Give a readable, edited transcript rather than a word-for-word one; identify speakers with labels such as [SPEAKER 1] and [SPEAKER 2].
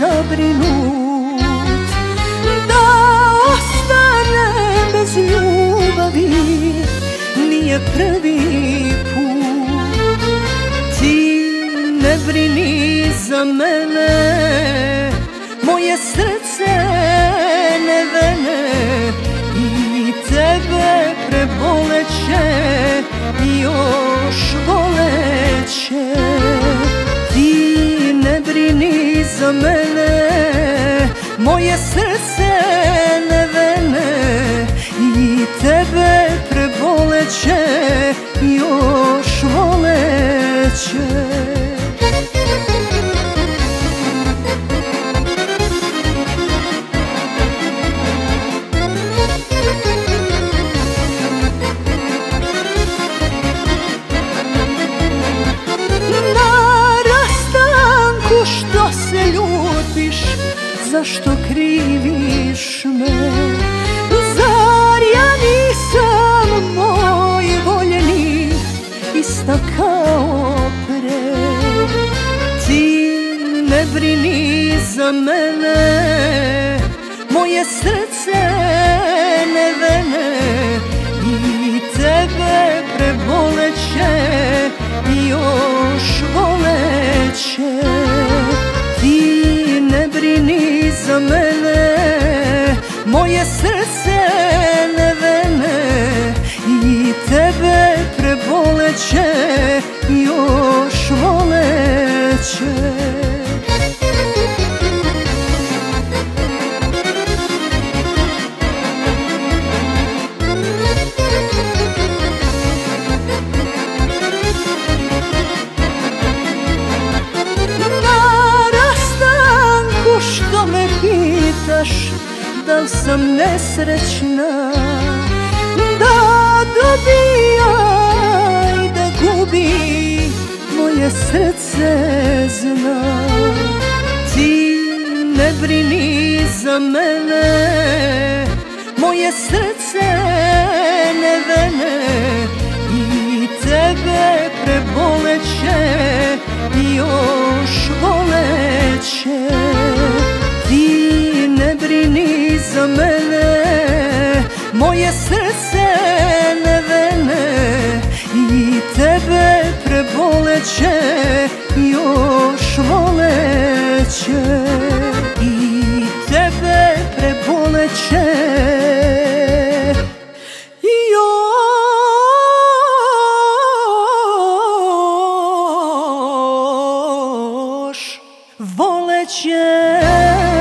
[SPEAKER 1] zabrinut da ostanem bez ljubavi, nije prvi put. Ti ne brini za mene, moje srce ne vene, i tebe preboleće, još voleće. Ti ne brini za mene, moje srce ne vene, i tebe preboleće, još voleće. Što se ljutiš, zašto kriviš me? Zar ja nisam moj voljeni, ista kao pre? Ti ne brini za mene, moje srce ne vene, i tebe preboleće, još voleće. Ti ne brini za mene, moje srce ne vene, i tebe preboleće, još voleće. Što me pitaš, da li sam nesrećna, da dobija i da gubi, moje srce zna. Ti ne brini za mene, moje srce ne vene, i tebe preboleće, još voleće. Ti ne brini za mene, moje srce ne vene, i tebe preboleće, još voleće. I tebe preboleće, još voleće.